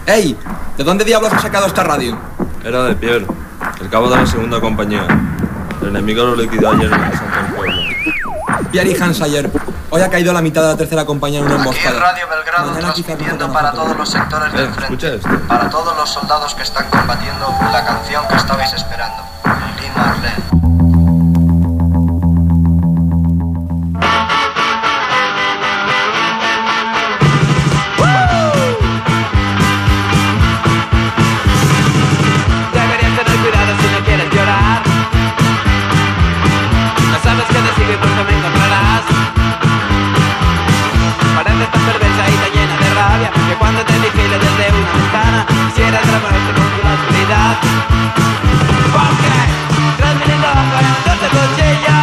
¡Ey! ¿De dónde diablos has sacado esta radio? Era de Pierre, el cabo de la segunda compañía. El enemigo lo liquidó ayer en el asalto al pueblo. Pierre y Hans ayer. Hoy ha caído la mitad de la tercera compañía en una emboscada. Aquí en Radio Belgrado, mañana transmitiendo para todos los sectores del frente. Para todos los soldados que están combatiendo, la canción que estabais esperando. Lili Marlene. Que cuando te vigiles desde una ventana quisiera atraparte con tu oscuridad. Porque 3 milímetros en un dulce cuchillo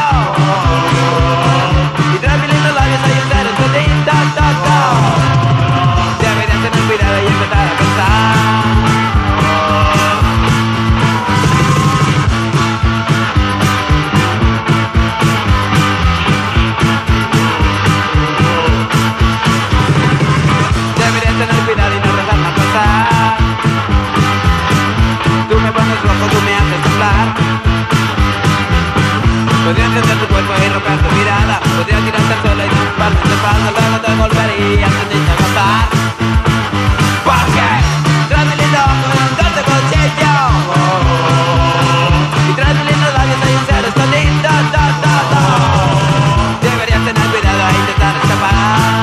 y 3 milímetros labios hay un ser feliz. Deberías tener cuidado y empezar a pensar. Tener cuidado y no dejarme pasar. Tú me pones rojo, tú me haces temblar. Podría encender tu cuerpo y romper tu mirada. Podría tirarte al suelo y tumbarme en tu espalda. Luego te volvería a sentirte a gozar. Porque 3 milímetros en un dulce cuchillo y 3 milímetros labios hay un ser escondido. Deberías tener cuidado e intentar escapar.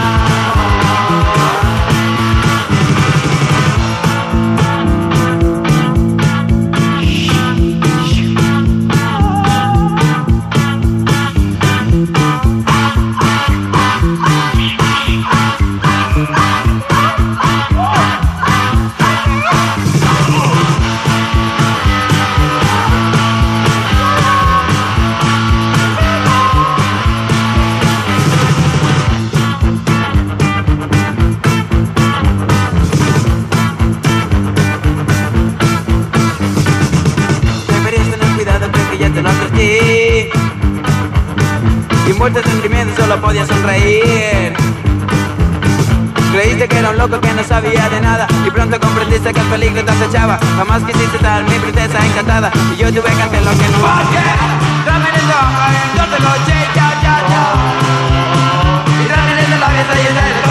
Y muerto de sentimiento solo podía sonreír. Creíste que era un loco que no sabía de nada y pronto comprendiste que el peligro te acechaba. Jamás quisiste estar mi princesa encantada y yo tuve que hacer lo que no hace. Dame el ojo, entonces coche, ya y dame el labios y el dedo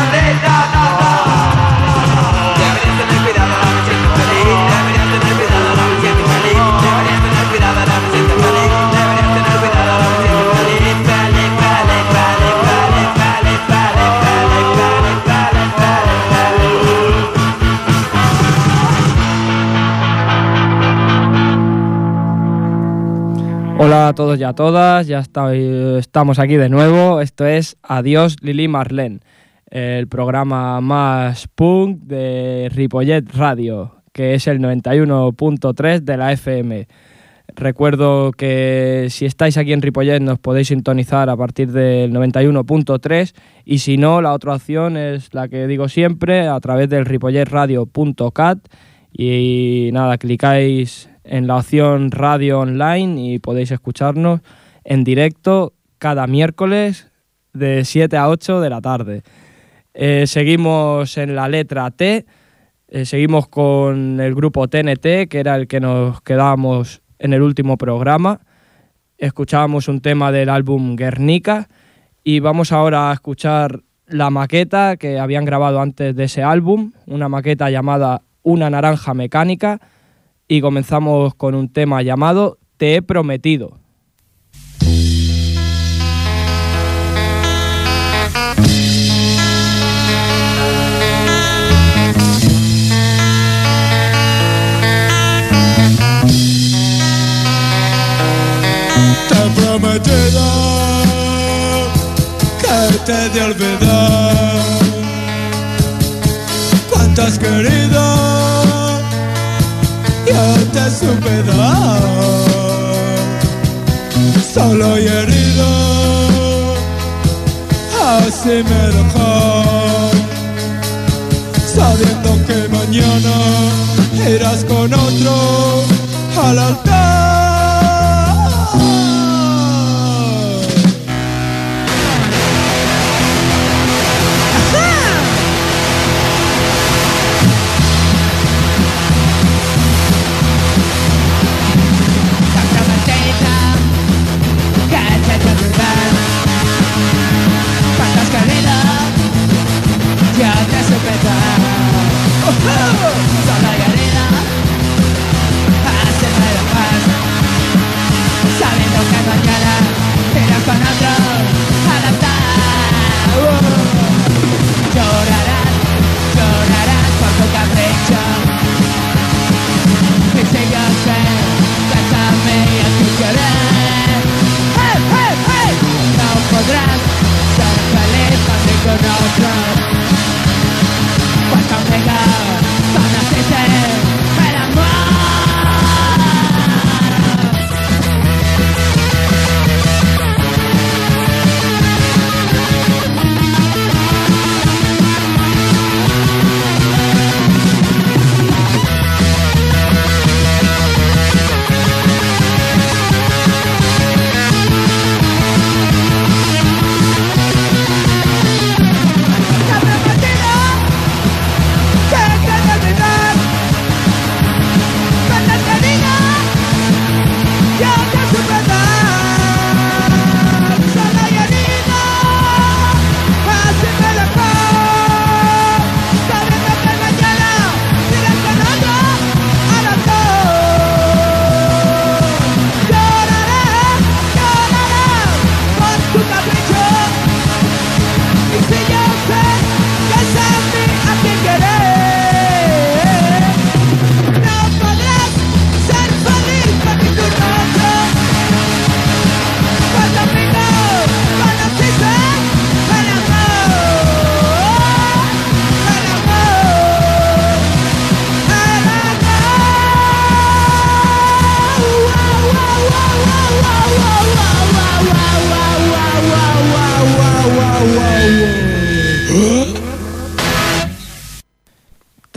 deberías tener cuidado, ahora me siento feliz. Deberías tener cuidado, ahora me siento feliz. Deberías tener cuidado, ahora me siento feliz. Deberías tener cuidado, ahora me siento feliz. Hola a todos y a todas, ya estamos aquí de nuevo. Esto es Adiós Lili Marlene, el programa más punk de Ripollet Radio, que es el 91.3 de la FM. Recuerdo que si estáis aquí en Ripollet nos podéis sintonizar a partir del 91.3 y si no, la otra opción es la que digo siempre, a través del ripolletradio.cat y nada, clicáis en la opción radio online y podéis escucharnos en directo cada miércoles de 7 a 8 de la tarde. Seguimos en la letra T, seguimos con el grupo TNT, que era el que nos quedábamos en el último programa. Escuchábamos un tema del álbum Guernica y vamos ahora a escuchar la maqueta que habían grabado antes de ese álbum, una maqueta llamada Una naranja mecánica, y comenzamos con un tema llamado Te he prometido. Te he prometido que te he de olvidar cuánto has querido. Yo te supe dar, solo y herido, así me dejó, sabiendo que mañana irás con otro al altar.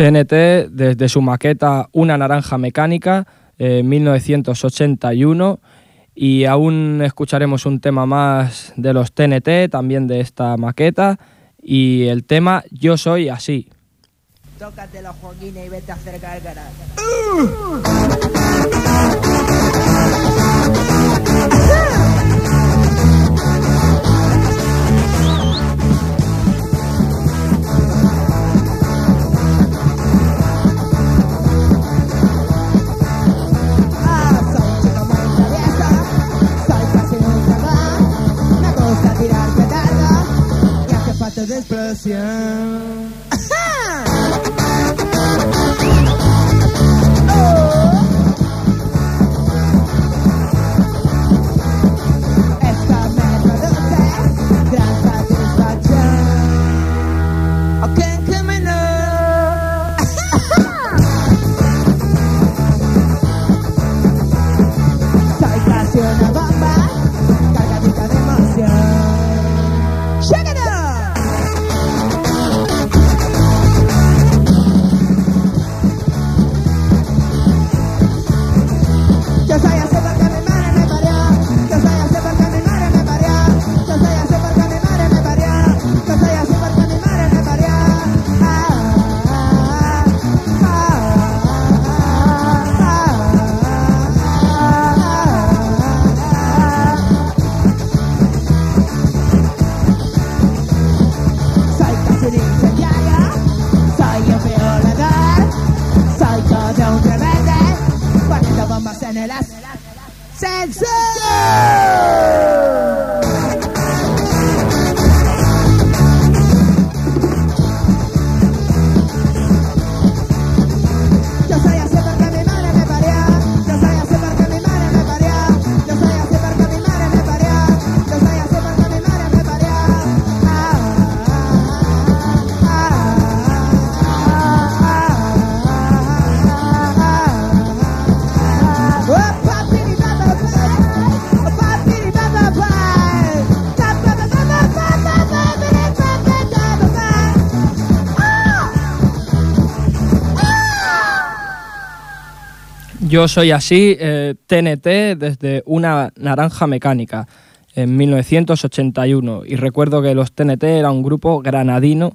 TNT desde su maqueta Una naranja mecánica, 1981, y aún escucharemos un tema más de los TNT, también de esta maqueta, y el tema Yo soy así. Tócate los Joaquines y vete a hacer gárgaras. De explosión. Esta me produce gran satisfacción. Ok, que me no. Soy casi una bomba cargadita de emoción. Check it out. Yo soy así, TNT desde Una naranja mecánica, en 1981. Y recuerdo que los TNT era un grupo granadino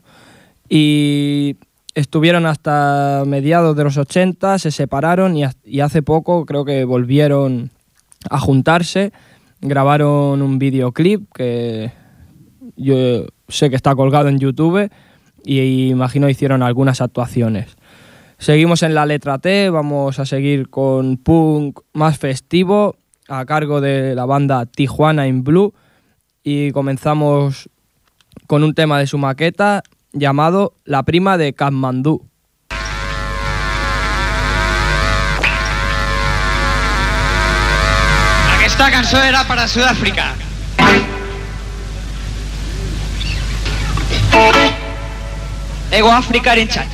y estuvieron hasta mediados de los 80, se separaron y hace poco creo que volvieron a juntarse, grabaron un videoclip que yo sé que está colgado en YouTube y imagino hicieron algunas actuaciones. Seguimos en la letra T, vamos a seguir con punk más festivo a cargo de la banda Tijuana in Blue y comenzamos con un tema de su maqueta llamado La prima de Katmandú. Aquesta cançó era per a Sud-àfrica. Ego Afrikaren txat.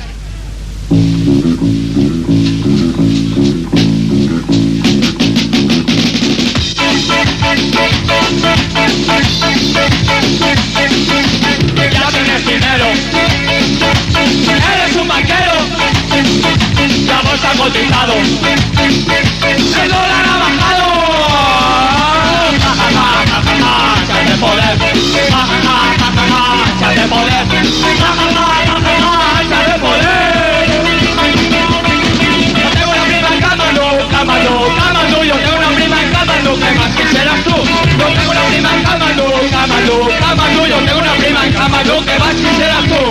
Ya tienes dinero, eres un banquero, la bolsa ha cotizado, el dólar ha bajado, ja ja ja ja ja ja, ya de poder, ja ja ja ja ja ja, ya de poder, ja ja ja ja ja ja, ya de poder. Yo tengo una prima en Katmandú, Katmandú, Katmandú, yo tengo una prima en Katmandú, ¿qué más quisieras tú? Yo tengo una prima en Katmandú, Katmandú, Katmandú, yo tengo una prima en Katmandú, ¿qué más quisieras tú?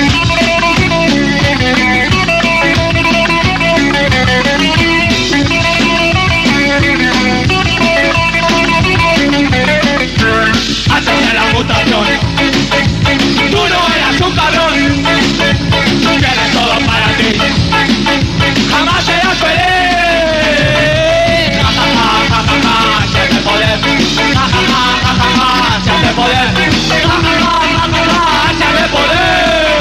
Antes de la mutación, tú no eras un cabrón, tienes todo para ti, jamás serás feliz. Ja ja ja ja ja ja, siente poder, ja ja ja ja ja ja, siente poder, ja ja ja ja ja ja, siente poder.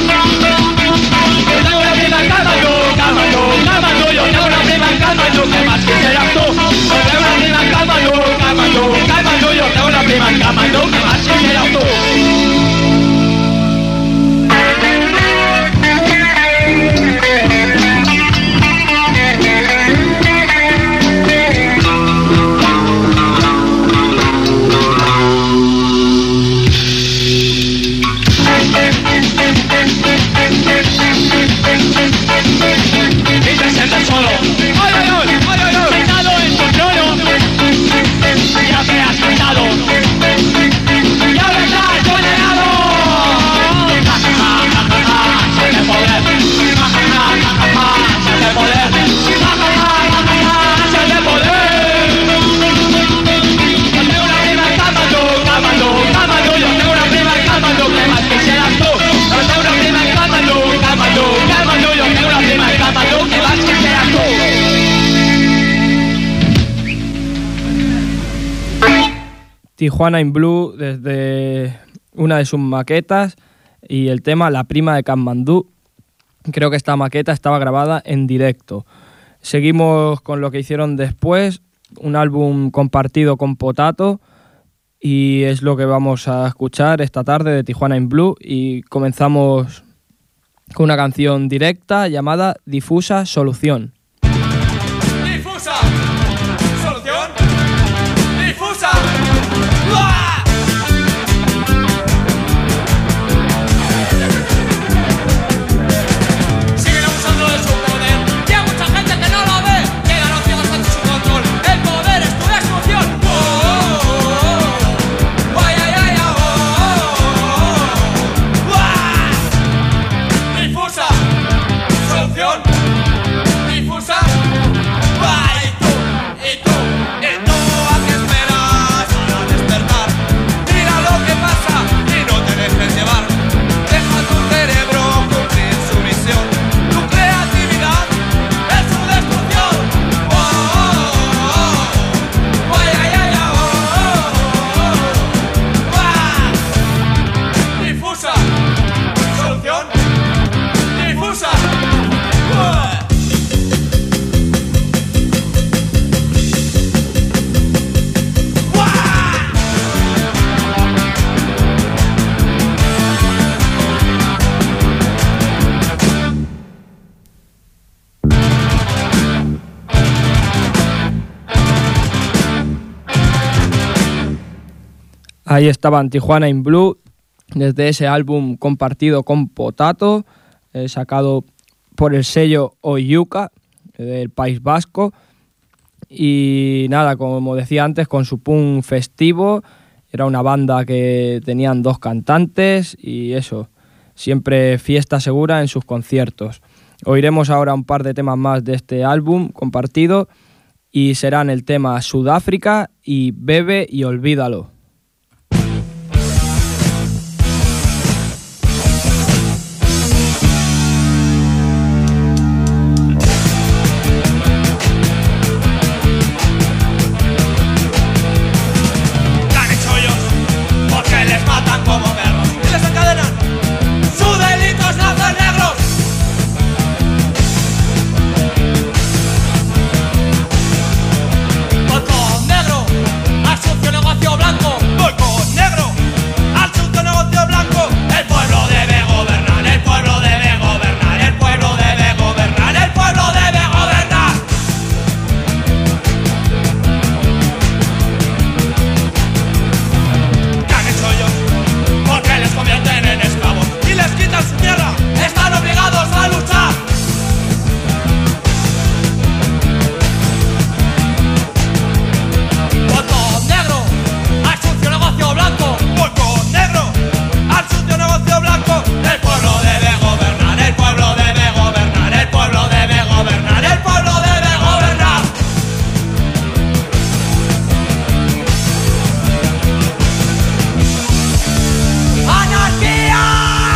Yo tengo una prima en Katmandú, Katmandú, Katmandú, yo tengo una prima en Katmandú, ¿qué más quisieras tú? Yo tengo una prima en Katmandú, Katmandú, Katmandú, yo tengo una prima en Katmandú, ¿qué más quisieras tú? Tijuana in Blue desde una de sus maquetas y el tema La Prima de Katmandú. Creo que esta maqueta estaba grabada en directo. Seguimos con lo que hicieron después, un álbum compartido con Potato, y es lo que vamos a escuchar esta tarde de Tijuana in Blue, y comenzamos con una canción directa llamada Difusa Solución. Difusa Solución. Difusa. ¡Uah! Siguen abusando de su poder y hay mucha gente que no lo ve. Llegan los ciegos ante su control. El poder es tu destrucción. ¡Oh, oh, oh! ¡Ay, ay, ay, oh, oh, oh! ¡Uah! Difusa Solución. Difusa. ¡Uah! Y tú, ¿a qué esperas para despertar? Mira lo que pasa y no te dejes llevar. Deja tu cerebro cumplir su misión. Tu creatividad es su destrucción. ¡Oh, oh, oh! ¡Ay, ay, ay, oh, oh, oh! ¡Uah! Difusa Solución. Difusa. ¡Uah! Ahí estaban Tijuana in Blue, desde ese álbum compartido con Potato, sacado por el sello Oyuka, del País Vasco. Y nada, como decía antes, con su punk festivo. Era una banda que tenían 2 cantantes y eso, siempre fiesta segura en sus conciertos. Oiremos ahora un par de temas más de este álbum compartido y serán el tema Sudáfrica y Bebe y Olvídalo. ¿Qué han hecho ellos? Porque les matan como perros y les encadenan. Su delito es nacer negros. Voy con negro al sucio negocio blanco. Voy con negro al sucio negocio blanco. El pueblo debe gobernar. El pueblo debe gobernar. El pueblo debe gobernar. El pueblo debe gobernar. ¿Qué han hecho ellos? Porque les convierten en esclavos y les quitan su tierra. Están obligados a luchar. Voto negro al sucio negocio blanco. Voto negro al sucio negocio blanco. El pueblo debe gobernar. El pueblo debe gobernar. El pueblo debe gobernar. El pueblo debe gobernar. ¡Anarquía!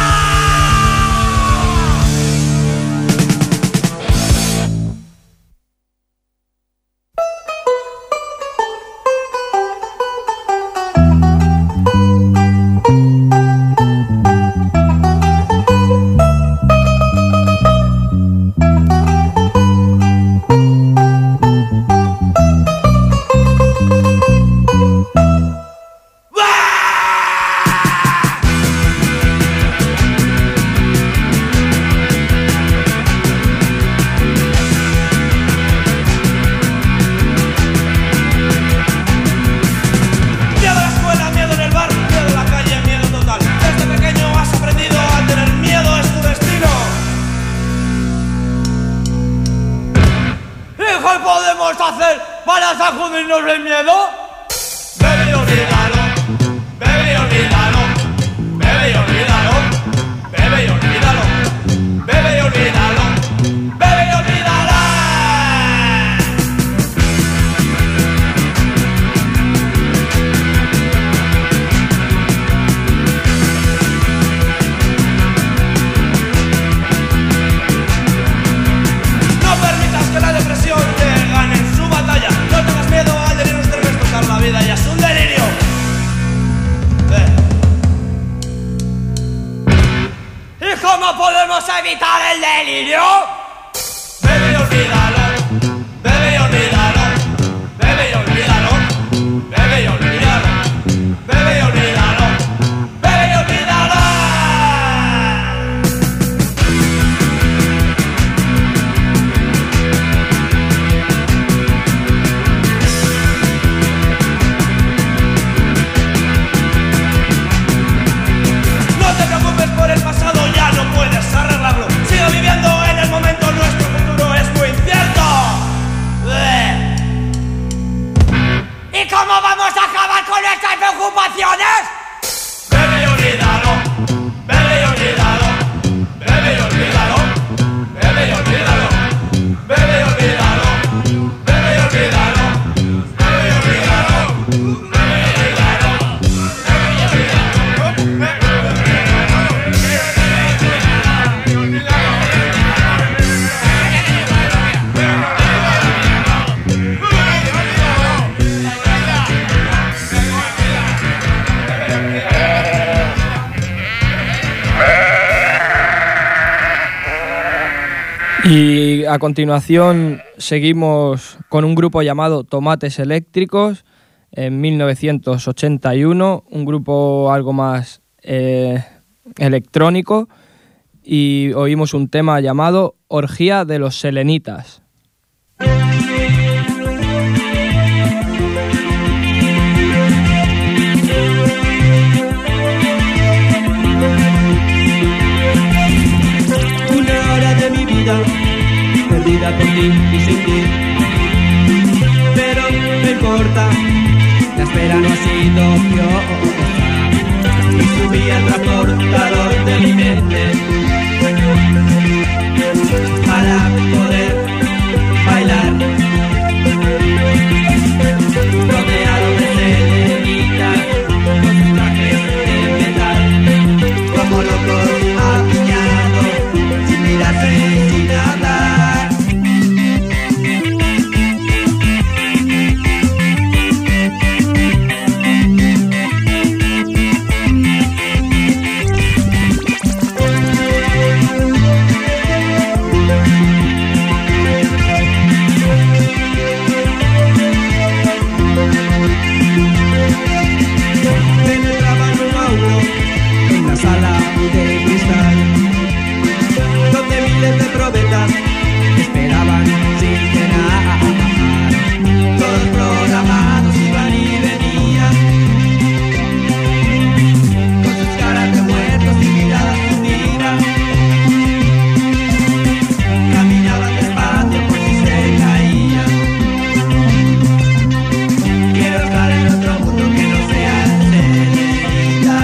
Miedo a la escuela, miedo en el bar, miedo en la calle, miedo total. Desde pequeño has aprendido a tener miedo, es tu destino. ¿Y qué podemos hacer para sacudirnos el miedo? Bebe y olvídalo, bebe y olvídalo, bebe y olvídalo, bebe y olvídalo, bebe y olvídalo, bebe y olvídalo. No permitas que la depresión te gane en su batalla. No tengas miedo a adherir ¿Cómo podemos evitar el delirio? Bebe y olvídalo, bebe y olvídalo, bebe y olvídalo, bebe y olvídalo, bebe y olvídalo, bebe y olvídalo. No te preocupes por el pasado, ya no puedes arreglarlo. Sigue viviendo en el momento, nuestro futuro es muy incierto. ¿Y cómo vamos a acabar con nuestras preocupaciones? Bebe y olvídalo, bebe y olvídalo, bebe y olvídalo, bebe y olvídalo, bebe y olvídalo, bebe y olvídalo, bebe y olvídalo, bebe y olvídalo, Y a continuación seguimos con un grupo llamado Tomates Eléctricos en 1981, un grupo algo más electrónico, y oímos un tema llamado Orgía de los Selenitas. Una hora de mi vida perdida por ti y sin ti, pero no importa, la espera no ha sido ociosa y subí al transportador de mi mente para poder bailar rodeado de selenitas con sus trajes de metal, como locos apiñados sin mirarse y sin hablar. Penetraban uno a uno en una sala de cristal, donde miles de probetas esperaban sin cenar. Todos programados iban y venían, con sus caras de muertos y miradas hundidas. Caminaban despacio por si se caían. Quiero estar en otro mundo que no sea el Selenita.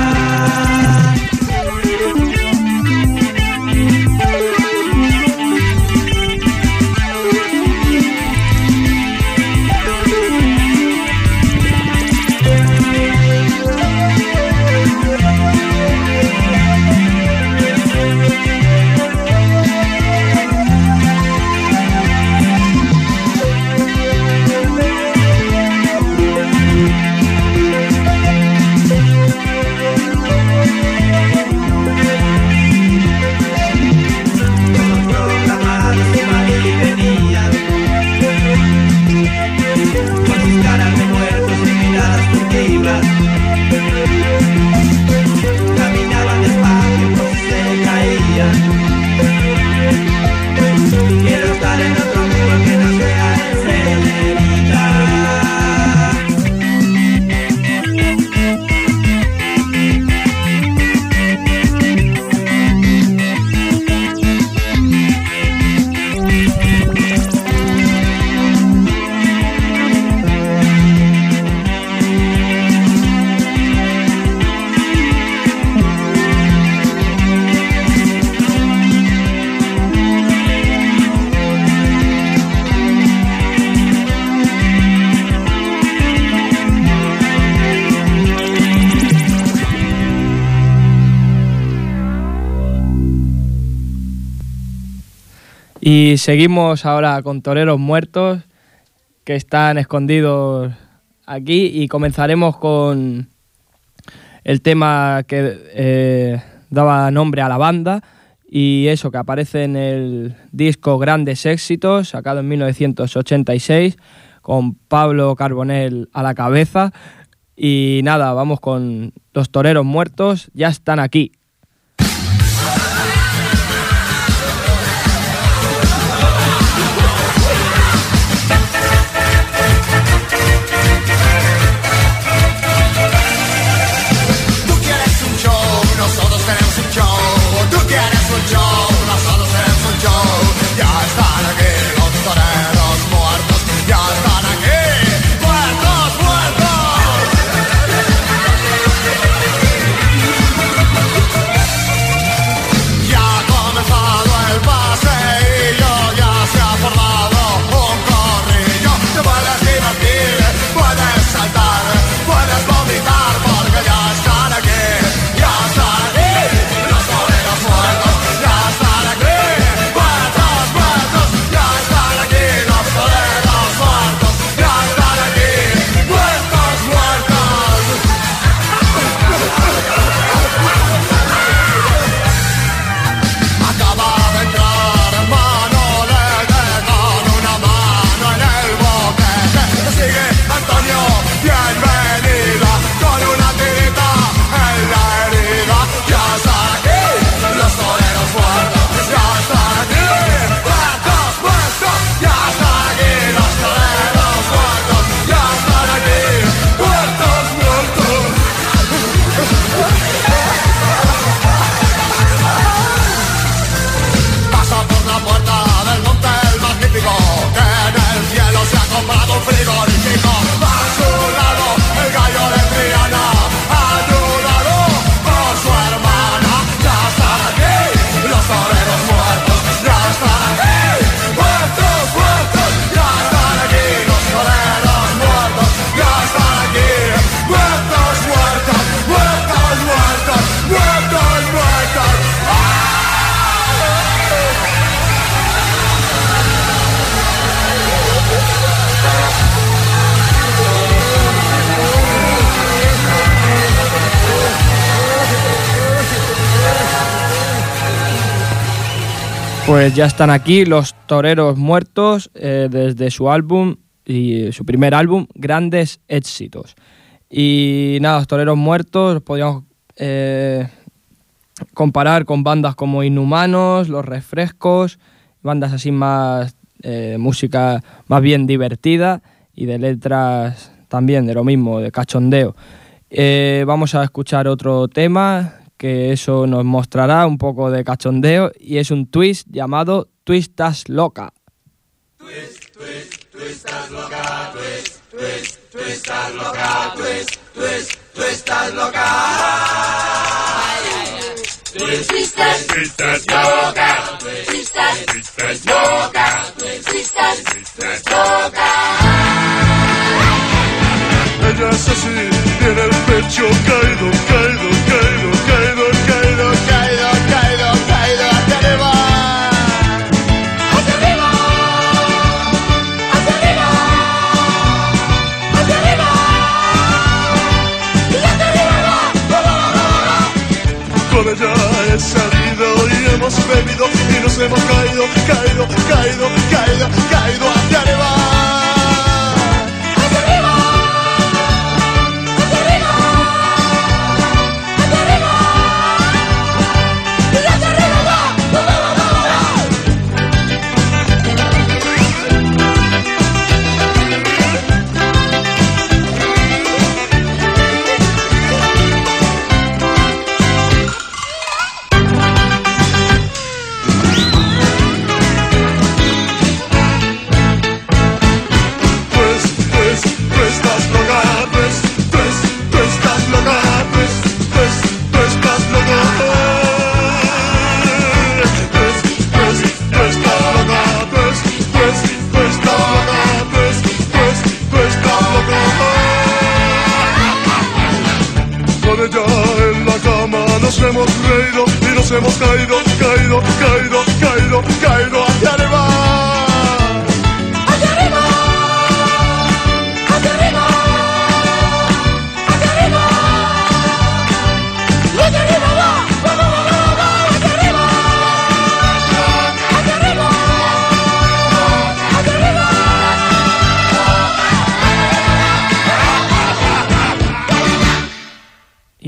Todos programados iban y venían, con sus caras de muertos y miradas furtivas. Caminaban despacio por si se caían. Quiero estar en otro mundo que no sea el Selenita. Y seguimos ahora con Toreros Muertos, que están escondidos aquí, y comenzaremos con el tema que daba nombre a la banda, y eso, que aparece en el disco Grandes Éxitos, sacado en 1986, con Pablo Carbonell a la cabeza. Y nada, vamos con Los Toreros Muertos, ya están aquí. Pues ya están aquí Los Toreros Muertos, desde su álbum y su primer álbum, Grandes Éxitos. Y nada, Los Toreros Muertos podríamos comparar con bandas como Inhumanos, Los Refrescos, bandas así más, música más bien divertida y de letras también de lo mismo, de cachondeo. Vamos a escuchar otro tema que eso nos mostrará un poco de cachondeo, y es un twist llamado Twistas Loca. Twist, twist, twistas loca, twist, twist, twistas loca, twist, twist, twistas loca. Twist, twistas, twistas loca, twist, twistas, twistas loca, twist, twistas, twistas loca. Ella es así, tiene el pecho caído, caído, caído, caído, caído, caído, caído, caído, hacia arriba. Hacia arriba, hacia arriba, hacia arriba. Y hacia arriba, va. Con ella he salido y hemos bebido y nos hemos caído, caído, caído, caído, caído hacia arriba. Nos hemos reído y nos hemos caído, caído, caído, caído, caído hacia arriba. Hacia arriba, hacia arriba, hacia arriba. Y hacia arriba va, hacia arriba.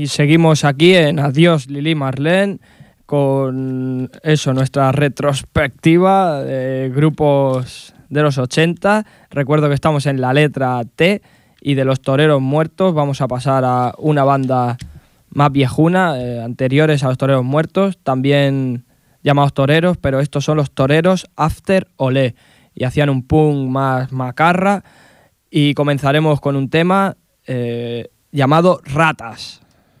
Y seguimos aquí en Adiós Lili Marlene con eso, nuestra retrospectiva de grupos de los 80. Recuerdo que estamos en la letra T y de los Toreros Muertos vamos a pasar a una banda más viejuna, anteriores a los Toreros Muertos, también llamados Toreros, pero estos son los Toreros After Olé y hacían un punk más macarra y comenzaremos con un tema llamado Ratas.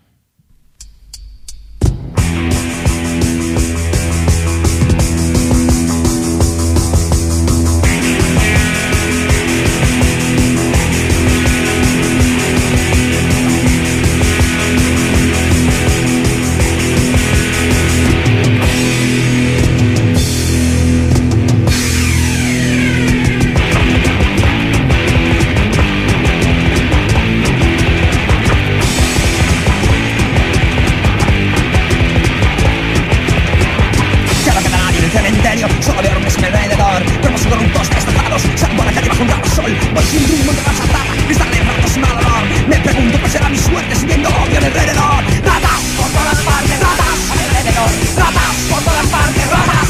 Solo veo hombres a mi alrededor, cuerpos corruptos, destrozados. Salgo a la calle bajo un raro sol, voy sin rumbo entre la chatarra, cristales ratos mal olor. Me pregunto cuál será mi suerte siguiendo odio a mi alrededor. Ratas por todas partes, ratas a mi alrededor, ratas por todas partes, ratas.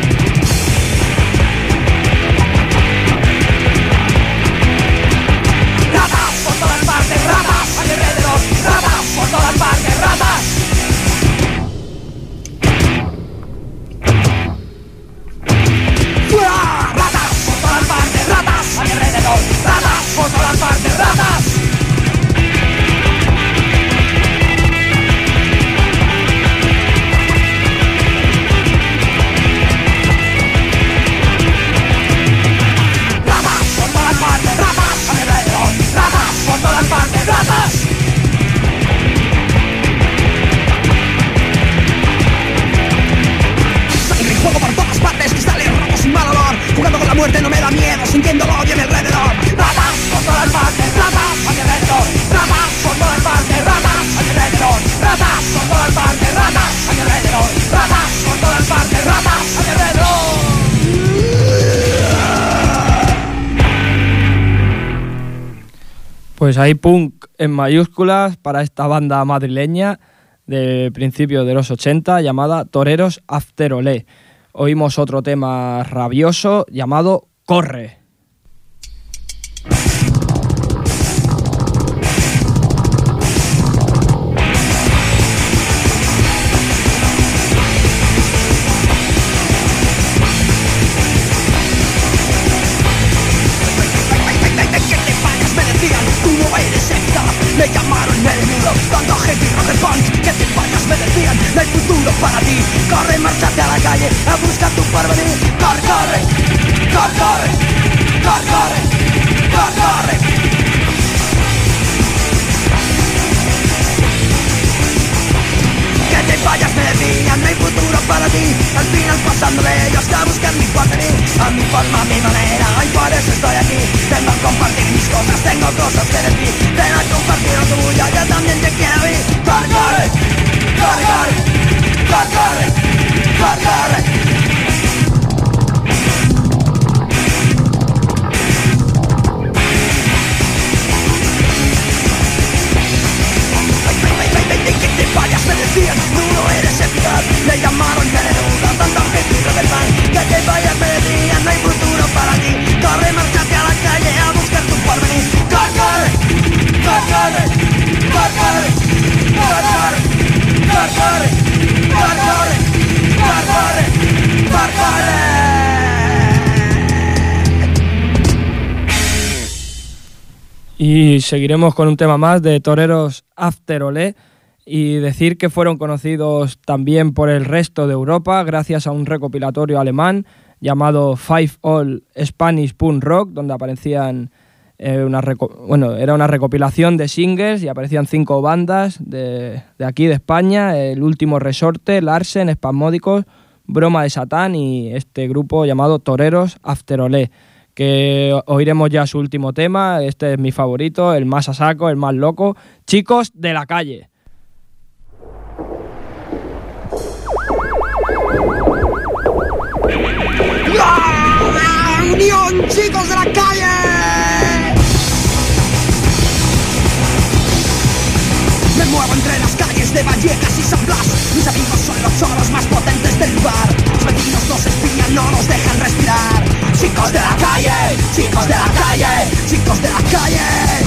Ratas por todas partes, ratas a mi alrededor, ratas por todas partes, ratas. Ratas por todas partes, ratas a mi alrededor, ratas por todas partes, ratas. Ratas por todas partes, ratas a mi alrededor, ratas por todas partes, ratas. Sangre y fuego por todas partes, cristales rotos y mal olor. Jugando con la muerte no me da miedo, sintiendo el odio a mi alrededor. Ratas por todas partes, ratas a mi alrededor, ratas por todas partes, ratas a mi alrededor, ratas por todas partes, ratas a mi alrededor, ratas por todas partes, ratas a mi alrededor. Pues hay punk en mayúsculas para esta banda madrileña de principios de los 80 llamada Toreros After Olé. Oímos otro tema rabioso llamado Corre. Me llamaron menudo, tanto heavy rock and punk que te vayas me decían, no hay futuro para ti. Corre, márchate a la calle a buscar tu porvenir. Corre, corre, corre, corre, corre, corre, corre, corre. Que te vayas me decían, no hay futuro para ti. Al final pasando de ellos a buscar mi porvenir. A mi forma, a mi manera, y por eso estoy aquí. Vengo a compartir mis cosas, tengo cosas que decir. Ven a compartir lo tuyo, yo también te quiero ir. Corre, corre, corre, corre, corre, corre, corre, corre. Que te vayas me decían, tú no eres eficaz. Me llamaron menuda, tanto gente y rock que te vayas me decían, no hay futuro para ti. Corre, márchate a la calle a buscar tu porvenir. Corre, corre, corre, corre, corre, corre, corre, corre, corre, corre, corre, corre, corre. Y seguiremos con un tema más de Toreros After Olé y decir que fueron conocidos también por el resto de Europa gracias a un recopilatorio alemán llamado Five All Spanish Punk Rock, donde aparecían era una recopilación de singles y aparecían 5 bandas de aquí de España: El Último Resorte, Larsen, Espasmódicos, Broma de Satán y este grupo llamado Toreros After Olé, que oiremos ya su último tema. Este es mi favorito, el más a saco, el más loco, Chicos de la Calle. ¡Unión, chicos de la calle! Me muevo entre las calles de Vallecas y San Blas. Mis amigos son los choros más potentes del lugar. Los vecinos nos espían, no nos dejan respirar. Chicos de la calle, chicos de la calle, chicos de la calle.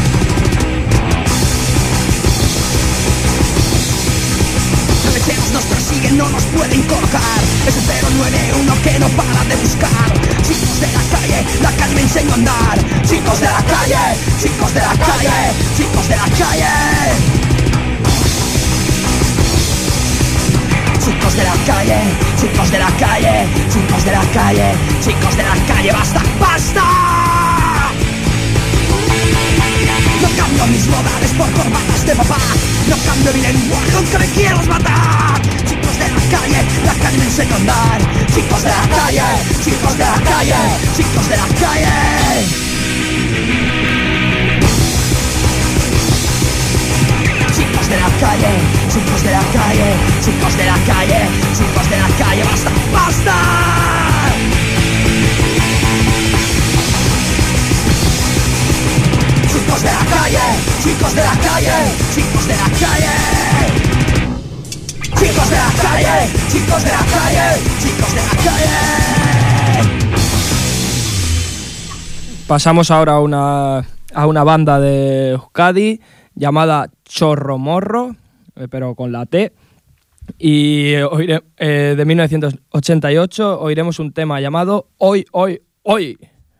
Nos persiguen, no nos pueden colocar. Es el 091 que no para de buscar. Chicos de la calle, la calle me enseñó a andar. Chicos de la calle, chicos de la calle, chicos de la calle. Chicos de la calle, chicos de la calle, chicos de la calle, chicos de la calle, basta, basta. No cambio mis modales por corbatas de papá. No cambio mi lenguaje aunque me quieras matar. Chicos de la calle me enseñó a andar. Chicos de la calle, chicos de la calle, chicos de la calle. Chicos de la calle, chicos de la calle, chicos de la calle, chicos de la calle, basta, basta. Chicos de la calle, chicos de la calle, chicos de la calle. Chicos de la calle, chicos de la calle, chicos de la calle. Pasamos ahora a una banda de Euskadi llamada Chorromorro, pero con la T. Y de 1988 oiremos un tema llamado Hoy, Hoy, Hoy.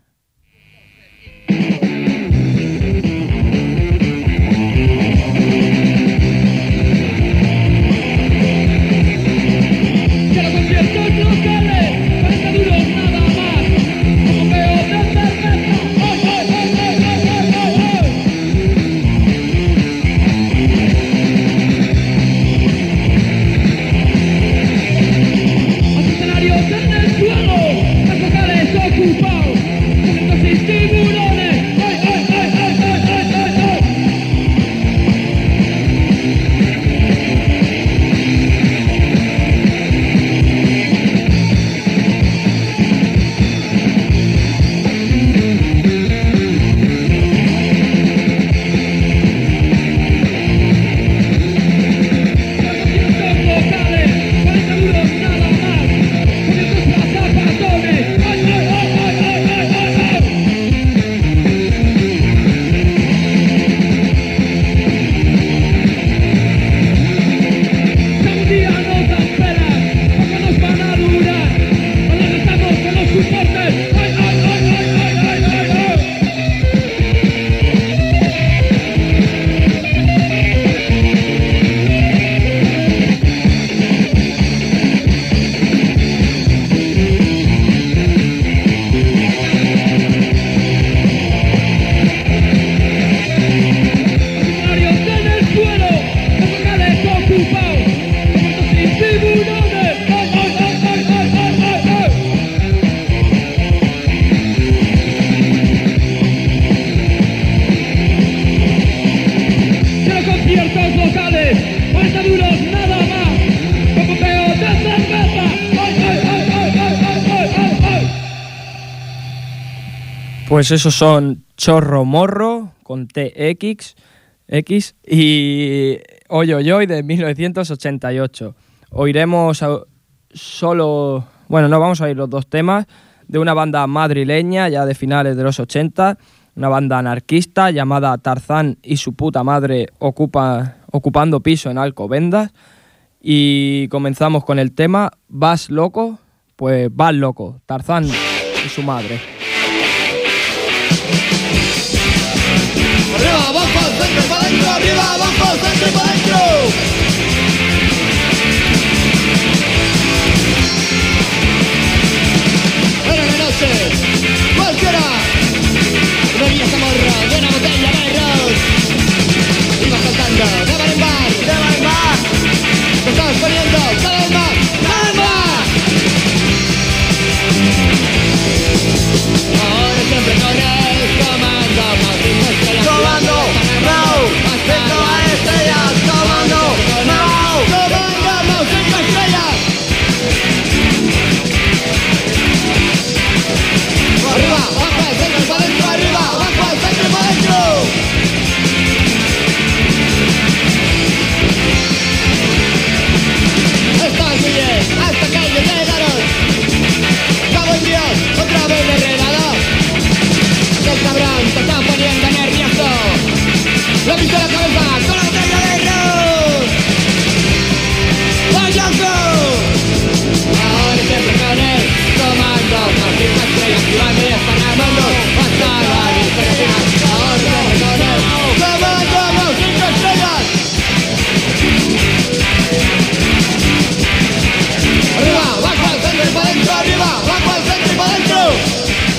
Pues esos son Chorromorro con TX y Hoy Hoy Hoy de 1988. Oiremos solo, bueno, no vamos a oír los dos temas de una banda madrileña ya de finales de los 80, una banda anarquista llamada Tarzán y su puta madre ocupando piso en Alcobendas. Y comenzamos con el tema ¿Vas loco? Pues vas loco, Tarzán y su madre. Arriba, abajo, centro, para adentro, arriba, abajo, centro, para adentro. Era la noche, cualquiera. Venía esa morra de una botella de arroz. Iba cantando, de bar en bar, de bar en bar. Te estabas poniendo cada vez más, cada vez más. Ahora siempre corres, comando, más comando, no, dentro de estrellas, comando. payaso. Ahora se proponen comando, fascistas que activan y están armando hasta la diferencia. Ahora se proponen comando, cinco estrellas. Arriba, bajo al centro y para adentro, arriba, bajo al centro y para adentro.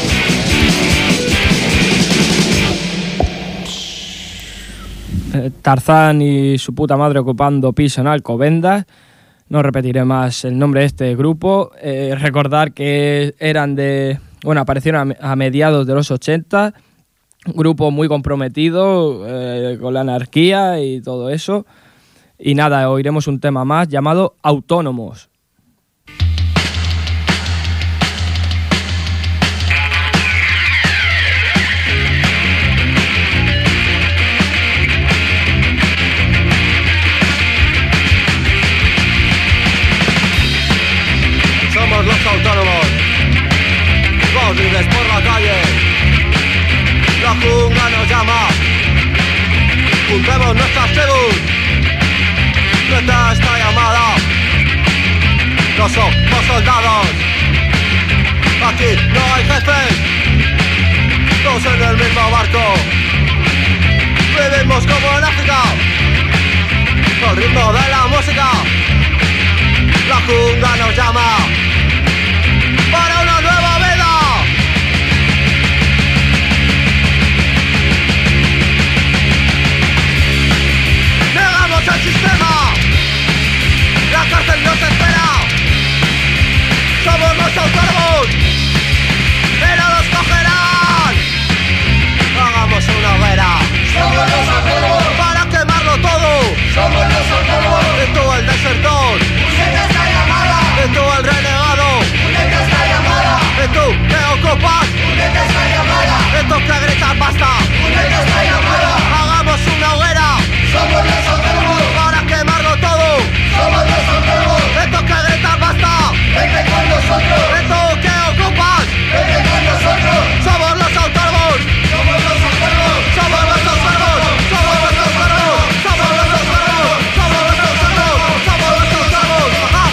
Tarzán y su puta madre ocupando piso en Alcobendas. No repetiré más el nombre de este grupo. Recordar que eran aparecieron a mediados de los 80. Un grupo muy comprometido con la anarquía y todo eso. Y nada, oiremos un tema más llamado Autónomos. Somos los autónomos, vamos libres por la calle. La jungla nos llama, juntemos nuestras tribus. Nuestra esta llamada, no somos soldados. Aquí no hay jefes, todos en el mismo barco. Vivimos como en África, al ritmo de la música. La jungla nos llama para una nueva vida. Negamos el sistema, la cárcel nos espera. Somos los autónomos, pero nos cogerán. Hagamos una hoguera. Somos los autónomos, para quemarlo todo. Somos los autónomos, de todo el desertor. De tú el renegado, únete a esta llamada. De tú que ocupas, únete a esta llamada. De tú que gritas basta, únete a esta llamada. Hagamos una hoguera, somos los autónomos, para quemarlo todo. Somos los autónomos, de tú que gritas basta, vete con nosotros. De tú que ocupas, vete con nosotros. Somos los autónomos, somos los autónomos, somos los autónomos, somos los autónomos, somos los autónomos, somos los autónomos, somos los autónomos.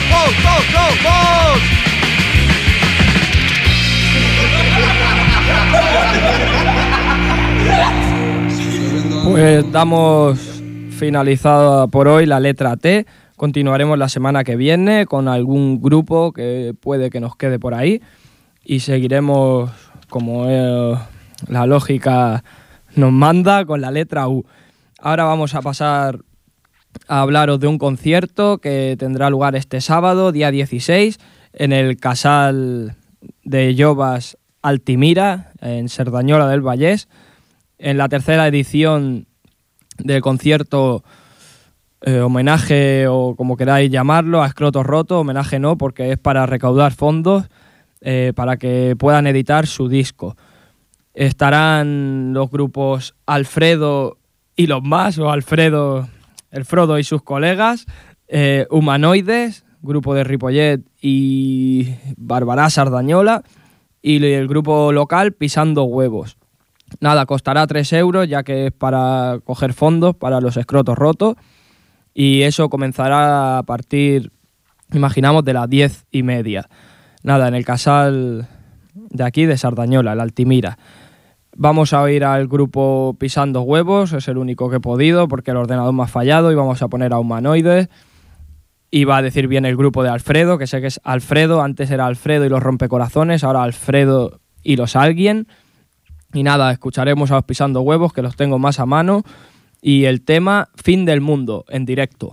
Pues damos finalizada por hoy la letra T. Continuaremos la semana que viene con algún grupo que puede que nos quede por ahí y seguiremos como la lógica nos manda con la letra U. Ahora vamos a pasar a hablaros de un concierto que tendrá lugar este sábado, día 16, en el Casal de Llobas Altimira, en Cerdañola del Vallès, en la tercera edición del concierto homenaje, o como queráis llamarlo, a Escrotos Rotos. Homenaje no, porque es para recaudar fondos para que puedan editar su disco. Estarán los grupos Alfredo y los más, o Alfredo... El Frodo y sus colegas, Humanoides, grupo de Ripollet y Barbará Sardañola, y el grupo local Pisando Huevos. Nada, costará 3 euros, ya que es para coger fondos para los Escrotos Rotos, y eso comenzará a partir, imaginamos, de las 10:30. Nada, en el Casal de aquí de Sardañola, el Altimira. Vamos a oír al grupo Pisando Huevos, es el único que he podido porque el ordenador me ha fallado, y vamos a poner a Humanoides. Y va a decir bien el grupo de Alfredo, que sé que es Alfredo, antes era Alfredo y los Rompecorazones, ahora Alfredo y los Alguien. Y nada, escucharemos a los Pisando Huevos, que los tengo más a mano, y el tema Fin del Mundo, en directo.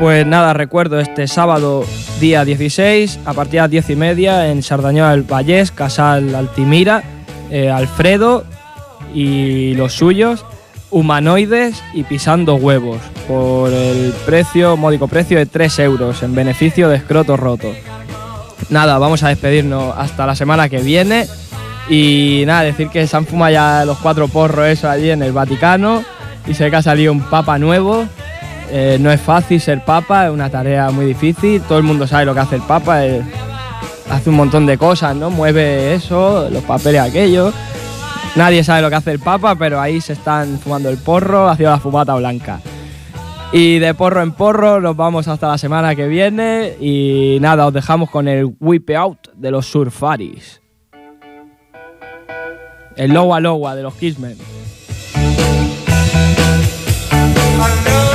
Pues nada, recuerdo este sábado día 16 a partir de las 10:30 en Sardañola del Vallès, Casal Altimira, Alfredo y los suyos, Humanoides y Pisando Huevos, por el módico precio de 3 euros en beneficio de Escroto Roto. Nada, vamos a despedirnos hasta la semana que viene y nada, decir que se han fumado ya los 4 porros eso allí en el Vaticano y sé que ha salido un papa nuevo. No es fácil ser papa, es una tarea muy difícil, todo el mundo sabe lo que hace el papa, hace un montón de cosas, ¿no? Mueve eso, los papeles aquellos. Nadie sabe lo que hace el papa, pero ahí se están fumando el porro, haciendo la fumata blanca. Y de porro en porro nos vamos hasta la semana que viene y nada, os dejamos con el Whip Out de los Surfaris. El Lowa Lowa de los Kissmen. I know